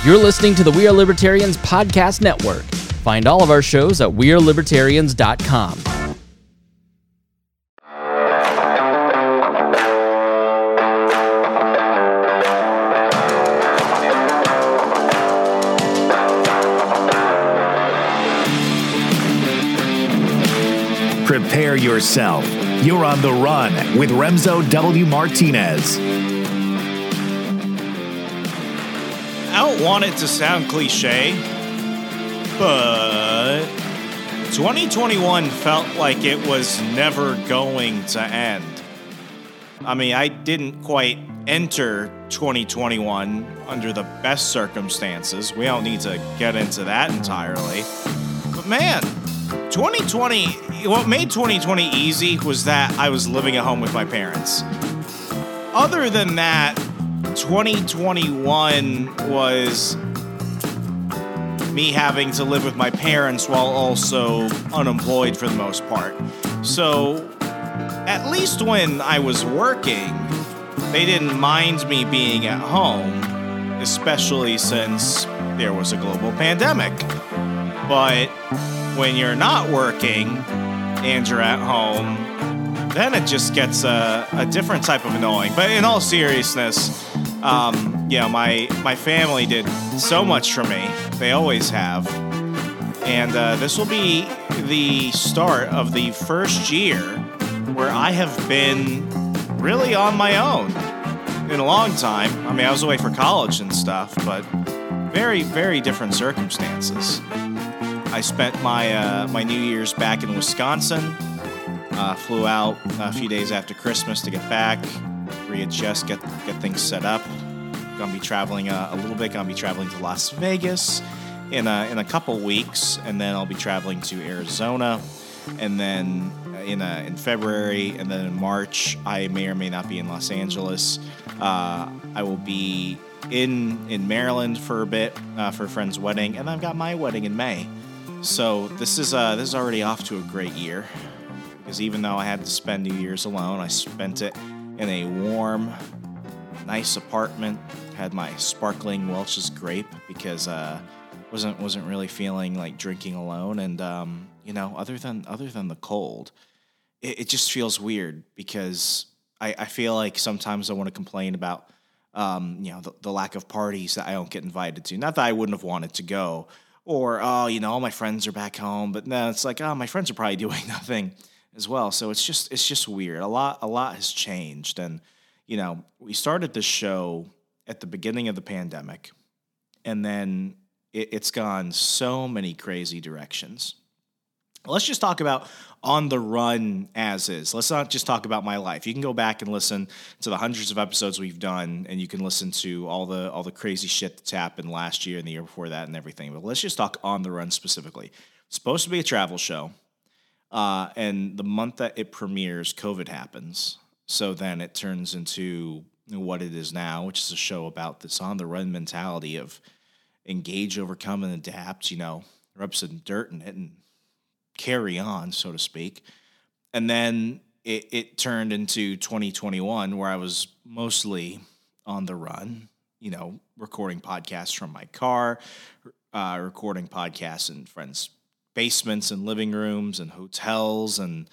You're listening to the We Are Libertarians Podcast Network. Find all of our shows at wearelibertarians.com. Prepare yourself. You're on the run with Remzo W. Martinez. I don't want it to sound cliche, but 2021 felt like it was never going to end. I mean, I didn't quite enter 2021 under the best circumstances. We don't need to get into that entirely. But man, 2020, what made 2020 easy was that I was living at home with my parents. Other than that, 2021 was me having to live with my parents while also unemployed for the most part. So, at least when I was working, they didn't mind me being at home, especially since there was a global pandemic. But when you're not working and you're at home, then it just gets a different type of annoying. But in all seriousness, my family did so much for me. They always have. And this will be the start of the first year where I have been really on my own in a long time. I mean, I was away for college and stuff, but very, very different circumstances. I spent my New Year's back in Wisconsin. Flew out a few days after Christmas to get back, readjust, get things set up. Gonna be traveling a little bit. Gonna be traveling to Las Vegas in a couple weeks, and then I'll be traveling to Arizona, and then in February, and then in March I may or may not be in Los Angeles. I will be in Maryland for a bit for a friend's wedding, and I've got my wedding in May. So this is already off to a great year. Because even though I had to spend New Year's alone, I spent it in a warm, nice apartment. Had my sparkling Welch's grape because wasn't really feeling like drinking alone. And other than the cold, it just feels weird because I feel like sometimes I want to complain about the lack of parties that I don't get invited to. Not that I wouldn't have wanted to go, or all my friends are back home. But no, it's like my friends are probably doing nothing as well. So it's just weird. A lot has changed. And, we started this show at the beginning of the pandemic, and then it's gone so many crazy directions. Let's just talk about On the Run as is. Let's not just talk about my life. You can go back and listen to the hundreds of episodes we've done, and you can listen to all the crazy shit that's happened last year and the year before that and everything. But let's just talk On the Run specifically. It's supposed to be a travel show. And the month that it premieres, COVID happens. So then it turns into what it is now, which is a show about this on-the-run mentality of engage, overcome, and adapt, rub some dirt in it and carry on, so to speak. And then it turned into 2021, where I was mostly on the run, recording podcasts from my car, recording podcasts in friends' basements and living rooms and hotels, and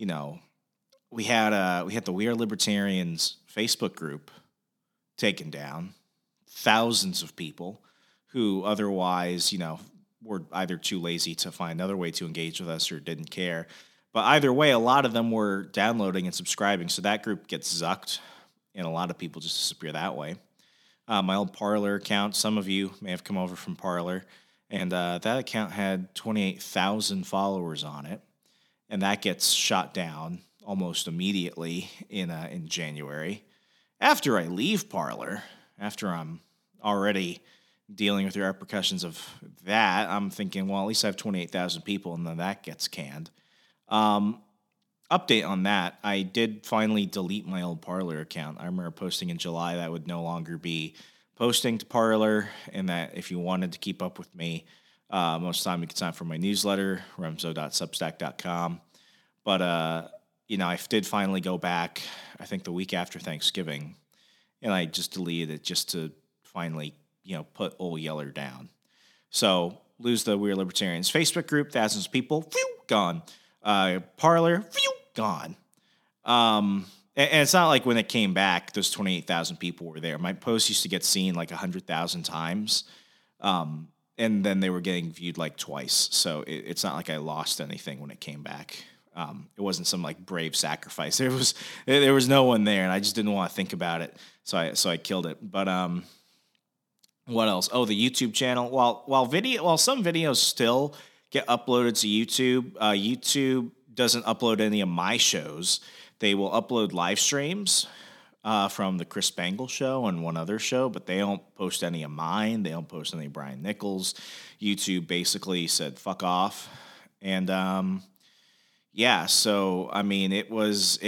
we had the We Are Libertarians Facebook group taken down. Thousands of people who otherwise were either too lazy to find another way to engage with us or didn't care. But either way, a lot of them were downloading and subscribing, so that group gets zucked, and a lot of people just disappear that way. My old Parler account, some of you may have come over from Parler, and that account had 28,000 followers on it, and that gets shot down almost immediately in January. After I leave Parler, after I'm already dealing with the repercussions of that, I'm thinking, well, at least I have 28,000 people, and then that gets canned. Update on that, I did finally delete my old Parler account. I remember posting in July that I would no longer be posting to Parler, and that if you wanted to keep up with me, most of the time you could sign up for my newsletter, remzo.substack.com. But, I did finally go back, I think the week after Thanksgiving, and I just deleted it just to finally, put old Yeller down. So lose the We Are Libertarians Facebook group, thousands of people, phew, gone. Parler, phew, gone. And it's not like when it came back, those 28,000 people were there. My posts used to get seen like 100,000 times. And then they were getting viewed like twice. So it's not like I lost anything when it came back. It wasn't some like brave sacrifice. There was no one there, and I just didn't want to think about it. So I killed it. But what else? Oh, the YouTube channel. While some videos still get uploaded to YouTube, YouTube doesn't upload any of my shows. They will upload live streams from the Chris Spangle show and one other show, but they don't post any of mine. They don't post any of Brian Nichols. YouTube basically said fuck off, and So I mean, it was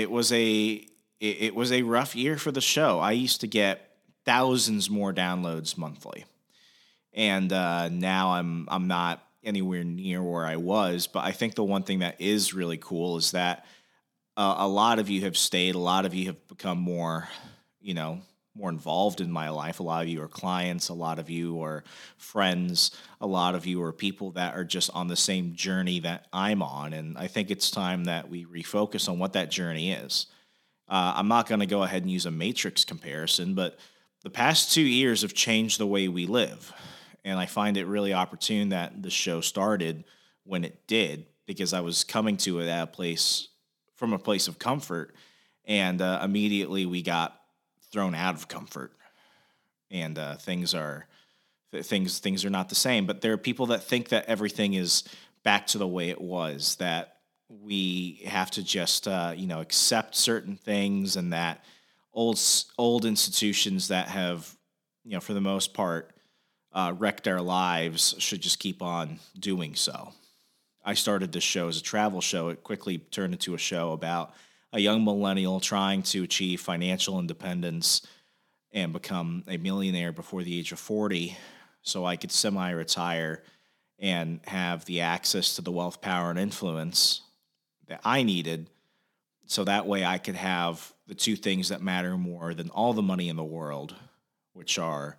a rough year for the show. I used to get thousands more downloads monthly, and now I'm not anywhere near where I was. But I think the one thing that is really cool is that a lot of you have stayed. A lot of you have become more involved in my life. A lot of you are clients. A lot of you are friends. A lot of you are people that are just on the same journey that I'm on. And I think it's time that we refocus on what that journey is. I'm not going to go ahead and use a matrix comparison, but the past 2 years have changed the way we live. And I find it really opportune that the show started when it did, because I was coming to it from a place of comfort, and immediately we got thrown out of comfort, and things are not the same. But there are people that think that everything is back to the way it was, that we have to just accept certain things, and that old institutions that have for the most part wrecked our lives should just keep on doing so. I started this show as a travel show. It quickly turned into a show about a young millennial trying to achieve financial independence and become a millionaire before the age of 40, so I could semi-retire and have the access to the wealth, power, and influence that I needed, so that way I could have the two things that matter more than all the money in the world, which are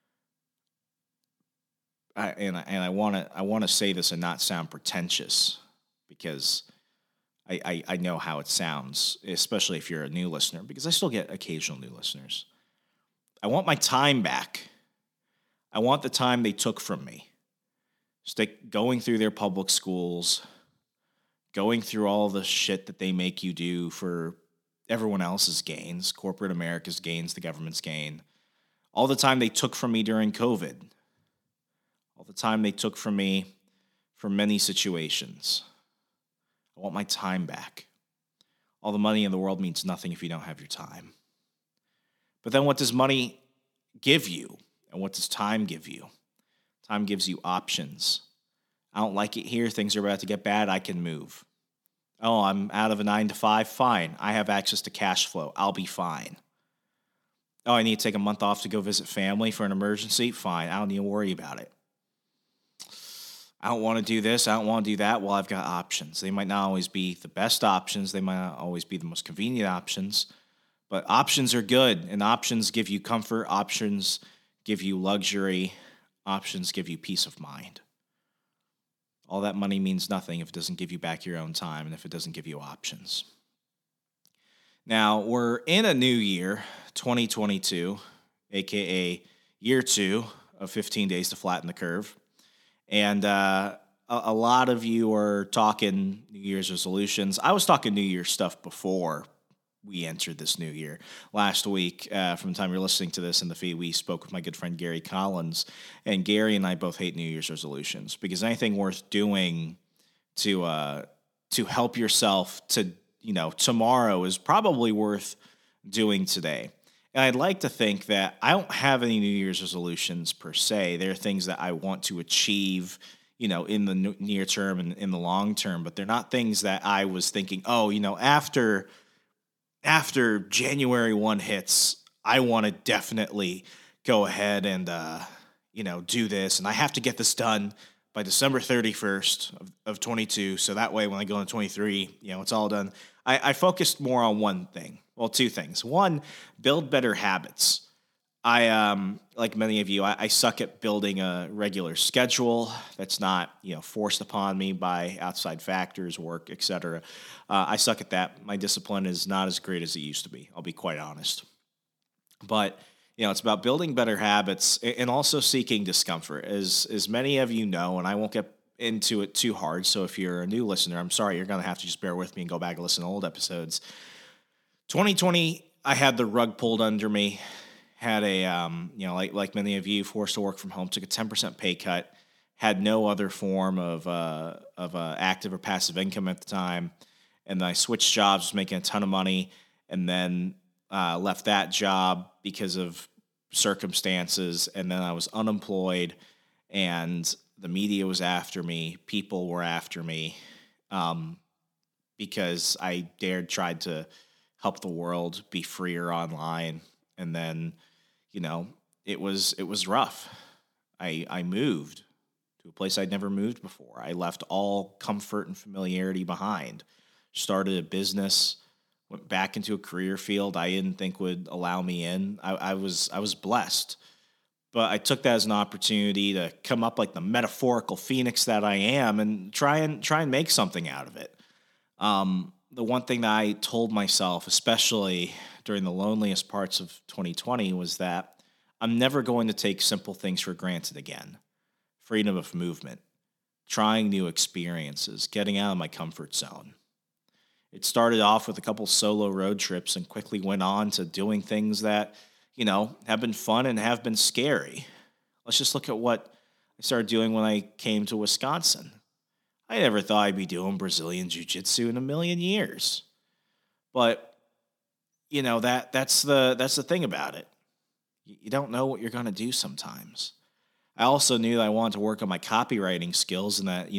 I want to say this and not sound pretentious, because I know how it sounds, especially if you're a new listener, because I still get occasional new listeners. I want my time back. I want the time they took from me. Going through their public schools, going through all the shit that they make you do for everyone else's gains, corporate America's gains, the government's gain. All the time they took from me during COVID. All the time they took from me for many situations. I want my time back. All the money in the world means nothing if you don't have your time. But then what does money give you? And what does time give you? Time gives you options. I don't like it here. Things are about to get bad. I can move. Oh, I'm out of a 9-to-5. Fine. I have access to cash flow. I'll be fine. Oh, I need to take a month off to go visit family for an emergency. Fine. I don't need to worry about it. I don't want to do this. I don't want to do that. Well, I've got options. They might not always be the best options. They might not always be the most convenient options. But options are good, and options give you comfort. Options give you luxury. Options give you peace of mind. All that money means nothing if it doesn't give you back your own time and if it doesn't give you options. Now, we're in a new year, 2022, a.k.a. year 2 of 15 days to flatten the curve. And a lot of you are talking New Year's resolutions. I was talking New Year's stuff before we entered this new year. Last week, from the time you're listening to this in the feed, we spoke with my good friend Gary Collins. And Gary and I both hate New Year's resolutions, because anything worth doing to help yourself to, tomorrow is probably worth doing today. And I'd like to think that I don't have any New Year's resolutions per se. There are things that I want to achieve, in the near term and in the long term, but they're not things that I was thinking, after January 1 hits, I want to definitely go ahead and, do this. And I have to get this done by December 31st of 22. So that way, when I go into 23, it's all done. I focused more on one thing. Well, two things. One, build better habits. Like many of you, I suck at building a regular schedule that's not, forced upon me by outside factors, work, etc. I suck at that. My discipline is not as great as it used to be. I'll be quite honest. But it's about building better habits and also seeking discomfort. As many of you know, and I won't get into it too hard. So if you're a new listener, I'm sorry, you're going to have to just bear with me and go back and listen to old episodes. 2020, I had the rug pulled under me. Had a, like many of you, forced to work from home, took a 10% pay cut, had no other form of active or passive income at the time. And then I switched jobs, was making a ton of money, and then left that job because of circumstances. And then I was unemployed, and the media was after me. People were after me because I tried to help the world be freer online. And then, it was rough. I moved to a place I'd never moved before. I left all comfort and familiarity behind. Started a business, went back into a career field I didn't think would allow me in. I was blessed. But I took that as an opportunity to come up like the metaphorical phoenix that I am and try and make something out of it. The one thing that I told myself, especially during the loneliest parts of 2020, was that I'm never going to take simple things for granted again. Freedom of movement, trying new experiences, getting out of my comfort zone. It started off with a couple solo road trips and quickly went on to doing things that, have been fun and have been scary. Let's just look at what I started doing when I came to Wisconsin. I never thought I'd be doing Brazilian Jiu-Jitsu in a million years. But, that's the thing about it. You don't know what you're going to do sometimes. I also knew that I wanted to work on my copywriting skills and that,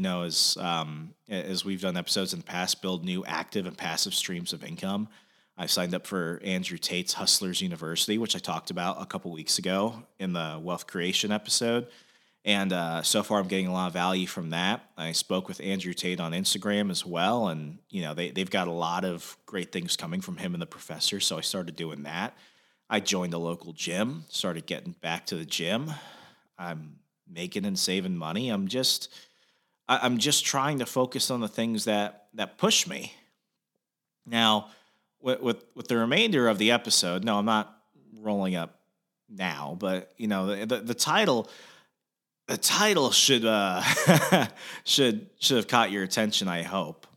as we've done episodes in the past, build new active and passive streams of income. I signed up for Andrew Tate's Hustlers University, which I talked about a couple weeks ago in the wealth creation episode. And so far, I'm getting a lot of value from that. I spoke with Andrew Tate on Instagram as well. And, they've got a lot of great things coming from him and the professor. So I started doing that. I joined a local gym, started getting back to the gym. I'm making and saving money. I'm just trying to focus on the things that push me. Now, with the remainder of the episode, no, I'm not rolling up now, but the title should should have caught your attention, I hope.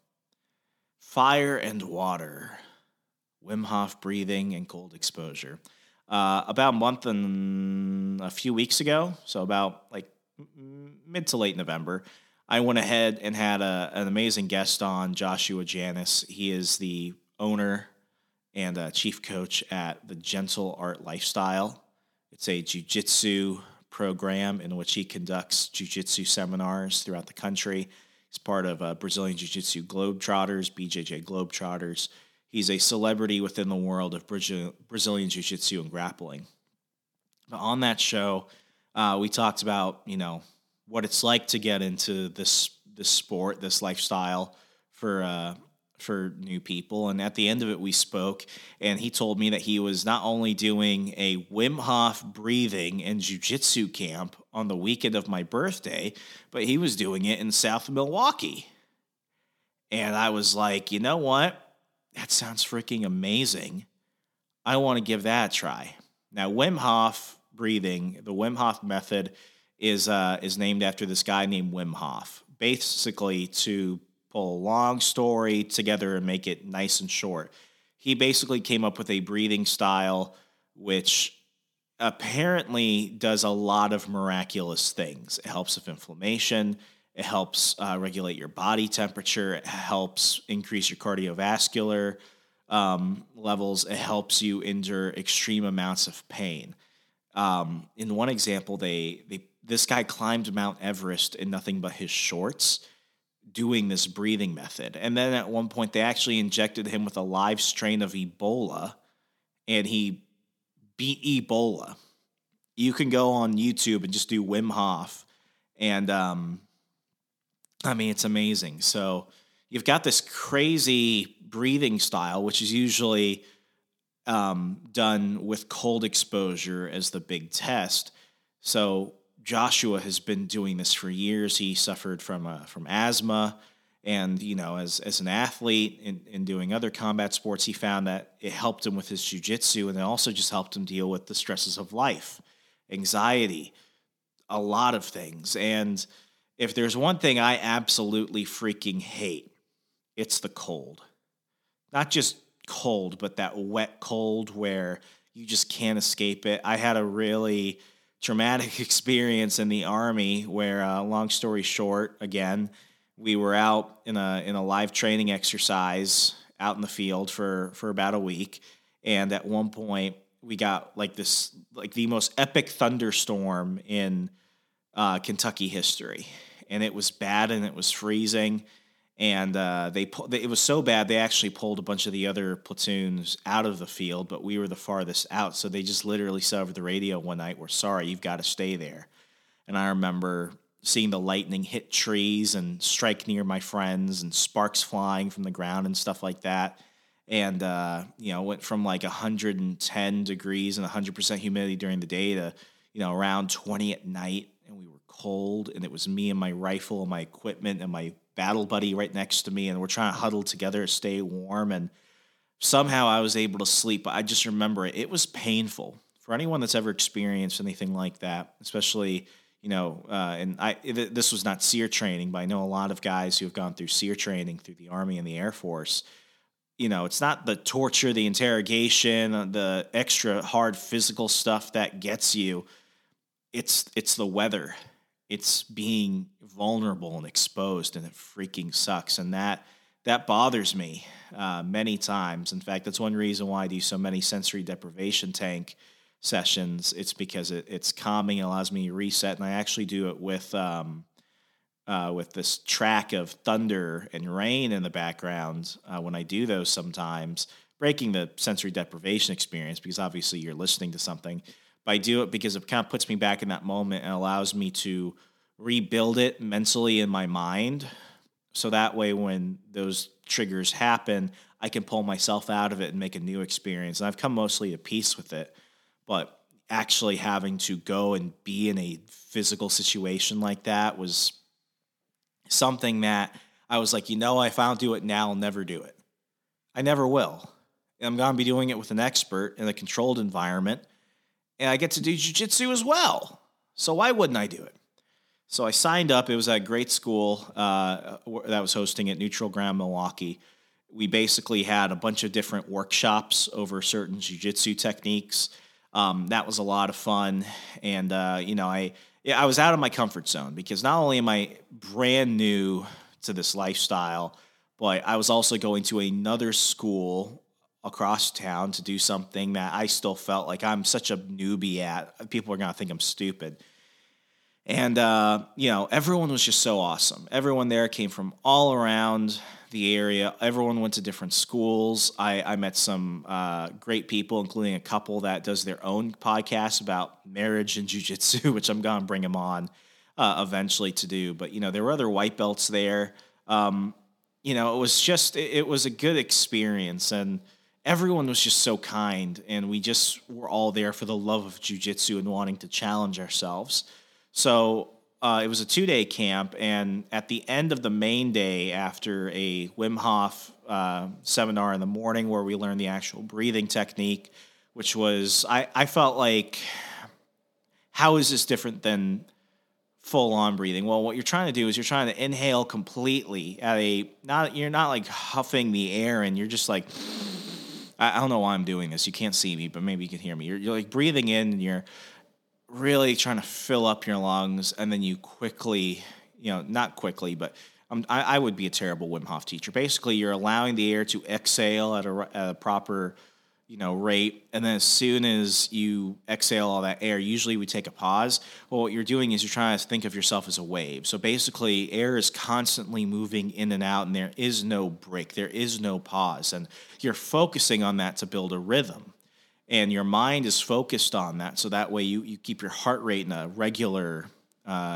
Fire and water, Wim Hof breathing and cold exposure. About a month and a few weeks ago, so about like mid to late November, I went ahead and had an amazing guest on, Joshua Janis. He is the owner and chief coach at the Gentle Art Lifestyle. It's a jiu-jitsu program in which he conducts jiu-jitsu seminars throughout the country. He's part of Brazilian Jiu-Jitsu Globetrotters, BJJ Globetrotters. He's a celebrity within the world of Brazilian Jiu-Jitsu and grappling. But on that show, we talked about, what it's like to get into this sport, this lifestyle for new people. And at the end of it, we spoke, and he told me that he was not only doing a Wim Hof breathing and jiu-jitsu camp on the weekend of my birthday, but he was doing it in South Milwaukee. And I was like, you know what? That sounds freaking amazing. I want to give that a try. Now, Wim Hof breathing, the Wim Hof method is named after this guy named Wim Hof. Basically, to pull a long story together and make it nice and short, he basically came up with a breathing style which apparently does a lot of miraculous things. It helps with inflammation. It helps regulate your body temperature. It helps increase your cardiovascular levels. It helps you endure extreme amounts of pain. In one example, this guy climbed Mount Everest in nothing but his shorts, doing this breathing method. And then at one point, they actually injected him with a live strain of Ebola, and he beat Ebola. You can go on YouTube and just do Wim Hof, and it's amazing. So you've got this crazy breathing style, which is usually done with cold exposure as the big test. So Joshua has been doing this for years. He suffered from asthma, and as an athlete in doing other combat sports, he found that it helped him with his jiu-jitsu, and it also just helped him deal with the stresses of life, anxiety, a lot of things. And if there's one thing I absolutely freaking hate, it's the cold. Not just cold, but that wet cold where you just can't escape it. I had a really traumatic experience in the Army where, long story short, again, we were out in a live training exercise out in the field for about a week, and at one point we got the most epic thunderstorm in Kentucky history, and it was bad and it was freezing. And it was so bad, they actually pulled a bunch of the other platoons out of the field, but we were the farthest out. So they just literally said over the radio one night, "We're sorry, you've got to stay there." And I remember seeing the lightning hit trees and strike near my friends and sparks flying from the ground and stuff like that. And, went from like 110 degrees and 100% humidity during the day to, around 20 at night. And we were cold, and it was me and my rifle and my equipment and my battle buddy right next to me, and we're trying to huddle together to stay warm, and somehow I was able to sleep. But I just remember it was painful for anyone that's ever experienced anything like that, especially, this was not SEER training, but I know a lot of guys who have gone through SEER training through the Army and the Air Force. It's not the torture, the interrogation, the extra hard physical stuff that gets you. It's the weather. It's being vulnerable and exposed, and it freaking sucks. And that bothers me many times. In fact, that's one reason why I do so many sensory deprivation tank sessions. It's because it's calming, it allows me to reset, and I actually do it with this track of thunder and rain in the background when I do those sometimes, breaking the sensory deprivation experience, because obviously you're listening to something. But I do it because it kind of puts me back in that moment and allows me to rebuild it mentally in my mind. So that way, when those triggers happen, I can pull myself out of it and make a new experience. And I've come mostly to peace with it. But actually having to go and be in a physical situation like that was something that I was like, if I don't do it now, I'll never do it. I never will. I'm going to be doing it with an expert in a controlled environment. And I get to do jiu-jitsu as well. So why wouldn't I do it? So I signed up. It was at a great school that was hosting it, Neutral Ground Milwaukee. We basically had a bunch of different workshops over certain jiu-jitsu techniques. That was a lot of fun. And, I was out of my comfort zone because not only am I brand new to this lifestyle, but I was also going to another school across town to do something that I still felt like I'm such a newbie at. People are going to think I'm stupid. And, everyone was just so awesome. Everyone there came from all around the area. Everyone went to different schools. I met some great people, including a couple that does their own podcast about marriage and jiu-jitsu, which I'm going to bring them on eventually to do. But, there were other white belts there. It was a good experience, and everyone was just so kind, and we just were all there for the love of jiu-jitsu and wanting to challenge ourselves. So it was a 2-day camp, and at the end of the main day, after a Wim Hof seminar in the morning where we learned the actual breathing technique, which was, I felt like, how is this different than full-on breathing? Well, what you're trying to do is you're trying to inhale completely you're not like huffing the air, and you're just like, I don't know why I'm doing this. You can't see me, but maybe you can hear me. You're like breathing in, and you're really trying to fill up your lungs, and then you quickly, not quickly, but I would be a terrible Wim Hof teacher. Basically, you're allowing the air to exhale at a proper, rate, and then as soon as you exhale all that air, usually we take a pause. Well, what you're doing is you're trying to think of yourself as a wave. So basically, air is constantly moving in and out, and there is no break. There is no pause, and you're focusing on that to build a rhythm. And your mind is focused on that, so that way you keep your heart rate in a regular,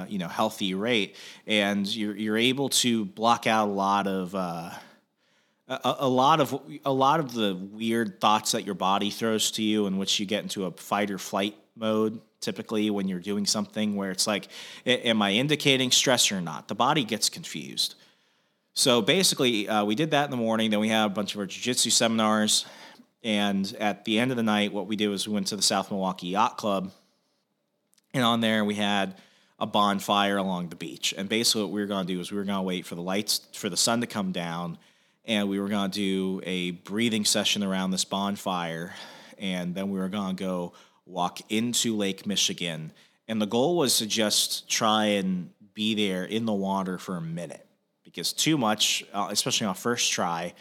healthy rate, and you're able to block out a lot of a lot of the weird thoughts that your body throws to you, in which you get into a fight or flight mode, typically when you're doing something where it's like, am I indicating stress or not? The body gets confused. So basically, we did that in the morning. Then we had a bunch of our jiu-jitsu seminars. And at the end of the night, what we did was we went to the South Milwaukee Yacht Club. And on there, we had a bonfire along the beach. And basically what we were going to do is we were going to wait for the sun to come down. And we were going to do a breathing session around this bonfire. And then we were going to go walk into Lake Michigan. And the goal was to just try and be there in the water for a minute. Because too much, especially on first try,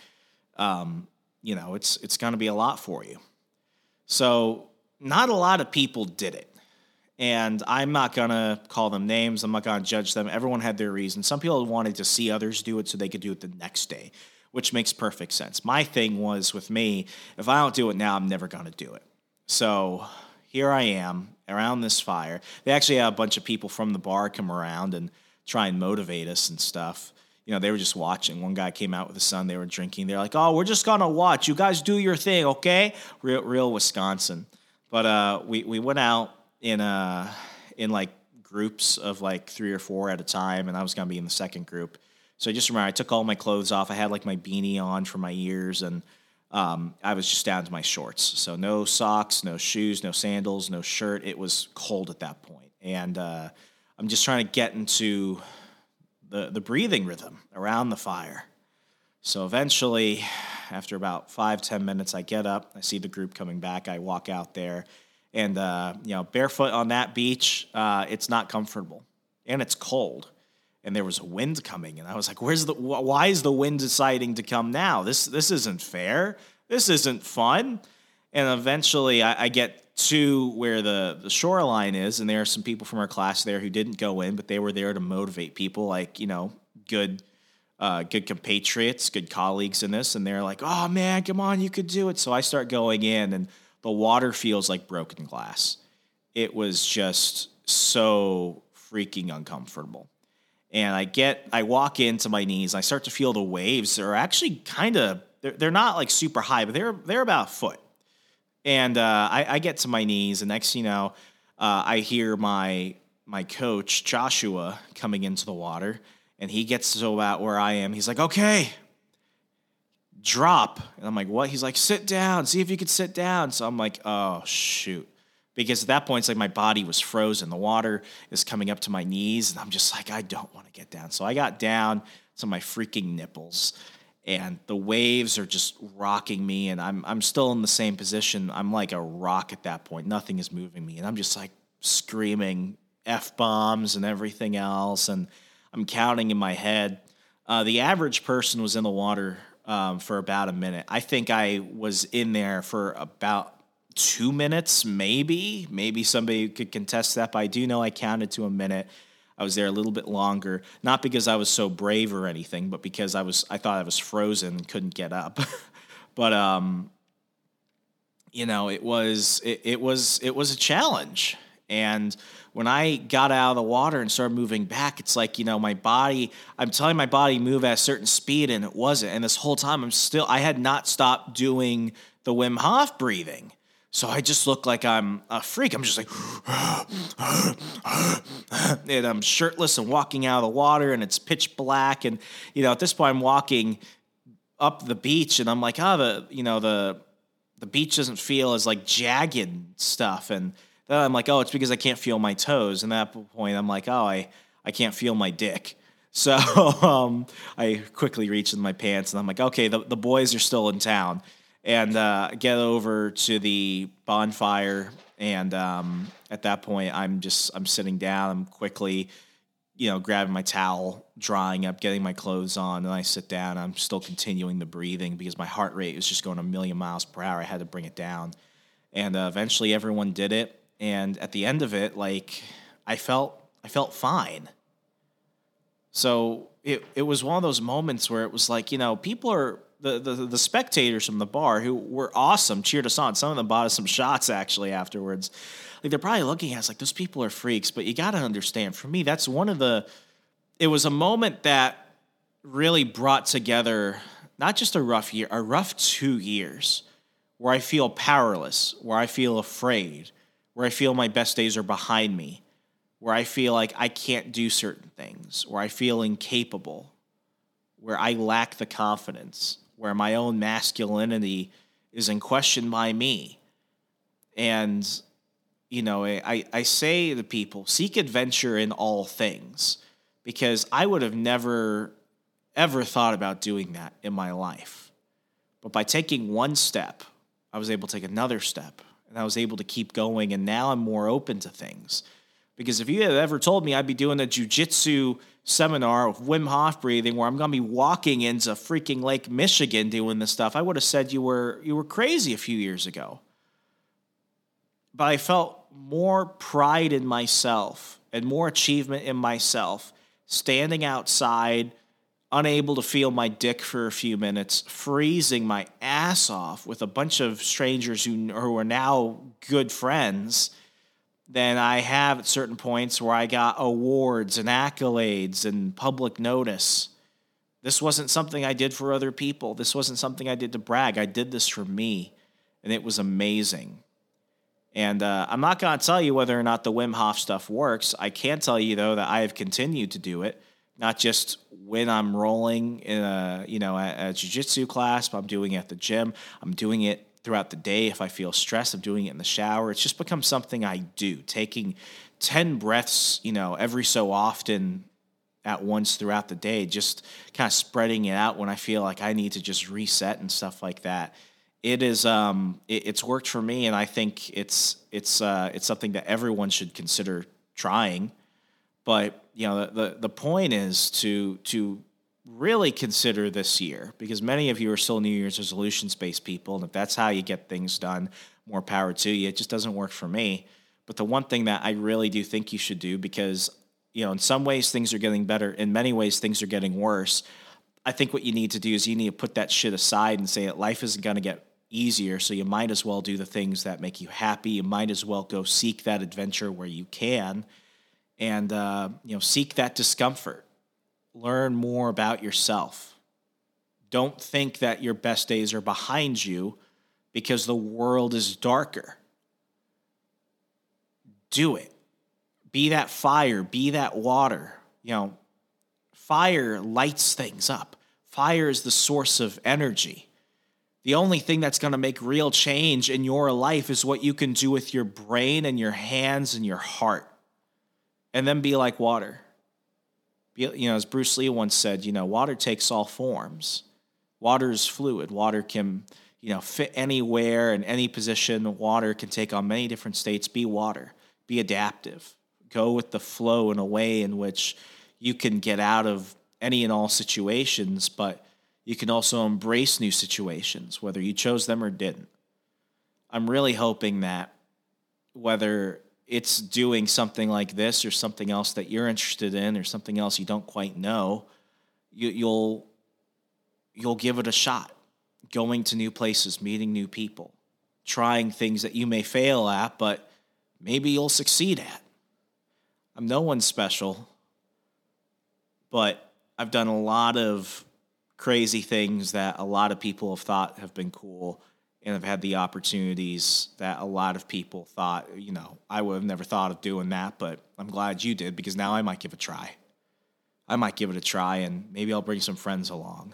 it's going to be a lot for you. So not a lot of people did it. And I'm not going to call them names. I'm not going to judge them. Everyone had their reasons. Some people wanted to see others do it so they could do it the next day, which makes perfect sense. My thing was with me, if I don't do it now, I'm never going to do it. So here I am around this fire. They actually had a bunch of people from the bar come around and try and motivate us and stuff. They were just watching. One guy came out with his son. They were drinking. They're like, oh, we're just going to watch. You guys do your thing, okay? Real Wisconsin. But we went out in like groups of like 3 or 4 at a time, and I was going to be in the second group. So I just remember I took all my clothes off. I had like my beanie on for my ears, and I was just down to my shorts. So no socks, no shoes, no sandals, no shirt. It was cold at that point. And I'm just trying to get into the breathing rhythm around the fire. So eventually, after about 5-10 minutes, I get up. I see the group coming back. I walk out there. And, barefoot on that beach, it's not comfortable. And it's cold. And there was a wind coming. And I was like, why is the wind deciding to come now? This isn't fair. This isn't fun. And eventually I get to where the shoreline is. And there are some people from our class there who didn't go in, but they were there to motivate people, like, good compatriots, good colleagues in this. And they're like, oh, man, come on, you could do it. So I start going in, and the water feels like broken glass. It was just so freaking uncomfortable. And I walk into my knees. I start to feel the waves. They're actually kind of, they're not like super high, but they're about a foot. And I get to my knees, and next thing you know, I hear my coach, Joshua, coming into the water, and he gets to about where I am. He's like, okay, drop. And I'm like, what? He's like, sit down. See if you could sit down. So I'm like, oh, shoot. Because at that point, it's like my body was frozen. The water is coming up to my knees, and I'm just like, I don't want to get down. So I got down to my freaking nipples, and the waves are just rocking me, and I'm still in the same position. I'm like a rock at that point. Nothing is moving me, and I'm just like screaming F-bombs and everything else, and I'm counting in my head. The average person was in the water for about a minute. I think I was in there for about 2 minutes, maybe. Maybe somebody could contest that, but I do know I counted to a minute. I was there a little bit longer, not because I was so brave or anything, but because I thought I was frozen and couldn't get up. But it was a challenge. And when I got out of the water and started moving back, it's like, my body, I'm telling my body to move at a certain speed, and it wasn't. And this whole time I had not stopped doing the Wim Hof breathing. So I just look like I'm a freak. I'm just like, and I'm shirtless and walking out of the water, and it's pitch black. And, at this point I'm walking up the beach, and I'm like, the beach doesn't feel as like jagged stuff. And then I'm like, oh, it's because I can't feel my toes. And at that point I'm like, oh, I can't feel my dick. So I quickly reach in my pants, and I'm like, okay, the boys are still in town. And get over to the bonfire, and at that point, I'm sitting down. I'm quickly, grabbing my towel, drying up, getting my clothes on, and I sit down. I'm still continuing the breathing because my heart rate was just going a million miles per hour. I had to bring it down, and eventually, everyone did it. And at the end of it, like I felt fine. So it was one of those moments where it was like, people are. The spectators from the bar, who were awesome, cheered us on. Some of them bought us some shots actually afterwards. Like, they're probably looking at us like, those people are freaks. But you got to understand, for me, that's it was a moment that really brought together not just a rough year, a rough 2 years where I feel powerless, where I feel afraid, where I feel my best days are behind me, where I feel like I can't do certain things, where I feel incapable, where I lack the confidence, where my own masculinity is in question by me. And, you know, I say to people, seek adventure in all things, because I would have never, ever thought about doing that in my life. But by taking one step, I was able to take another step, and I was able to keep going, and now I'm more open to things. Because if you had ever told me I'd be doing a jiu-jitsu seminar of Wim Hof breathing where I'm going to be walking into freaking Lake Michigan doing this stuff, I would have said you were crazy a few years ago. But I felt more pride in myself and more achievement in myself standing outside, unable to feel my dick for a few minutes, freezing my ass off with a bunch of strangers who are now good friends, than I have at certain points where I got awards and accolades and public notice. This wasn't something I did for other people. This wasn't something I did to brag. I did this for me, and it was amazing. And I'm not going to tell you whether or not the Wim Hof stuff works. I can tell you, though, that I have continued to do it, not just when I'm rolling in a jiu-jitsu class, but I'm doing it at the gym. I'm doing it throughout the day. If I feel stressed, I'm doing it in the shower. It's just become something I do, taking 10 breaths, every so often at once throughout the day, just kind of spreading it out when I feel like I need to just reset and stuff like that. It is, it's worked for me, and I think it's something that everyone should consider trying. But, the point is to really consider this year, because many of you are still New Year's resolutions-based people, and if that's how you get things done, more power to you. It just doesn't work for me. But the one thing that I really do think you should do, because, in some ways things are getting better, in many ways things are getting worse, I think what you need to do is you need to put that shit aside and say that life isn't going to get easier, so you might as well do the things that make you happy. You might as well go seek that adventure where you can, and, seek that discomfort. Learn more about yourself. Don't think that your best days are behind you because the world is darker. Do it. Be that fire. Be that water. Fire lights things up. Fire is the source of energy. The only thing that's going to make real change in your life is what you can do with your brain and your hands and your heart. And then be like water. As Bruce Lee once said, water takes all forms. Water is fluid. Water can, fit anywhere in any position. Water can take on many different states. Be water. Be adaptive. Go with the flow in a way in which you can get out of any and all situations, but you can also embrace new situations, whether you chose them or didn't. I'm really hoping that whether it's doing something like this or something else that you're interested in or something else you don't quite know, you'll give it a shot. Going to new places, meeting new people, trying things that you may fail at, but maybe you'll succeed at. I'm no one special, but I've done a lot of crazy things that a lot of people have thought have been cool, and have had the opportunities that a lot of people thought, I would have never thought of doing that, but I'm glad you did, because now I might give it a try. And maybe I'll bring some friends along.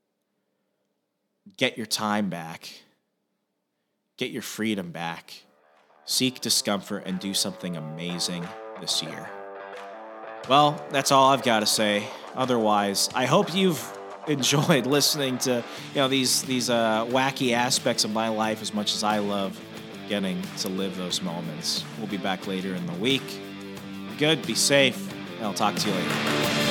Get your time back. Get your freedom back. Seek discomfort and do something amazing this year. Well, that's all I've got to say. Otherwise, I hope you've enjoyed listening to these wacky aspects of my life as much as I love getting to live those moments. We'll be back later in the week. Be good, be safe, and I'll talk to you later.